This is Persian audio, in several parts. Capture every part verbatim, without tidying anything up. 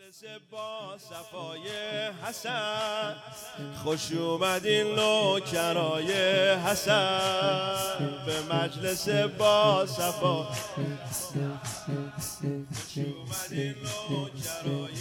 مجلس با صفای حسن، خوش اومدین نوکرای حسن. به مجلس با صفای حسن، خوش اومدین نوکرای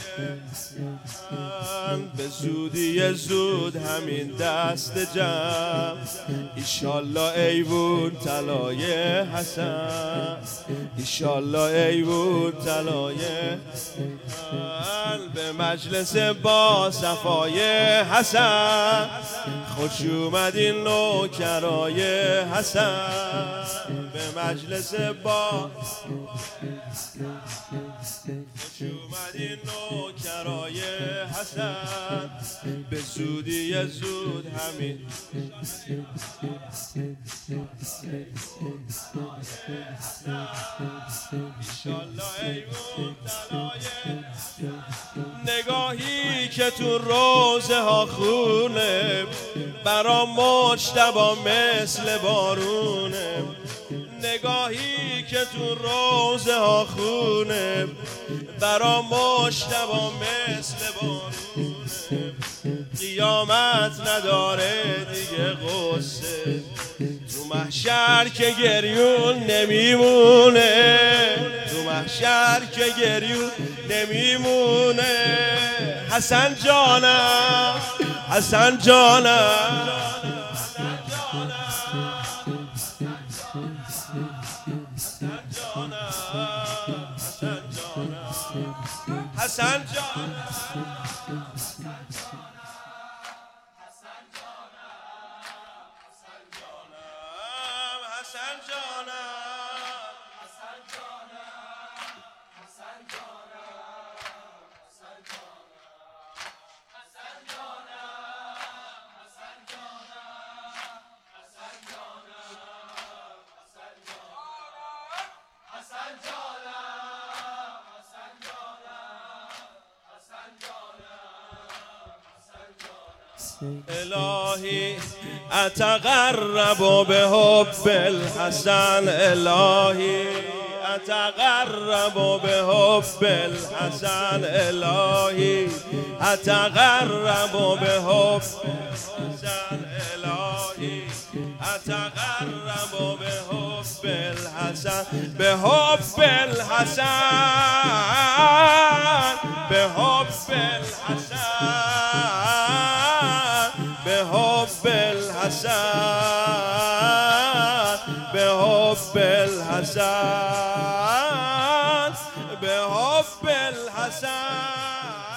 حسن. به زودی زود همین دست جمع، ایشالله ایوون طلای حسن، ایشالله ایوون طلای حسن. به مجلس با صفای حسن، خوش اومدین نوکرای حسن. به مجلس با خوش اومدین نوکرای حسن. به زودی زود همین ایشالله ایوون طلای نگاهی که تو روزه ها خونه، برا مجتبی مثل بارونه. نگاهی که تو روزه ها خونه، برا مجتبی مثل بارونه. قیامت نداره دیگه غصه، تو محشر که گریون نمیمونه، تو محشر که گریون نمیمونه. حسن جانم، حسن جانم، حسن جانم. الهی اتقرب به حب الحسن، الهی اتقرب به حب الحسن، الهی اتقرب به حب الحسن، الهی اتقرب به حب الحسن، به حب الحسن، به حب الحسن، به حب الحسن، به حب الحسن، به حب الحسن.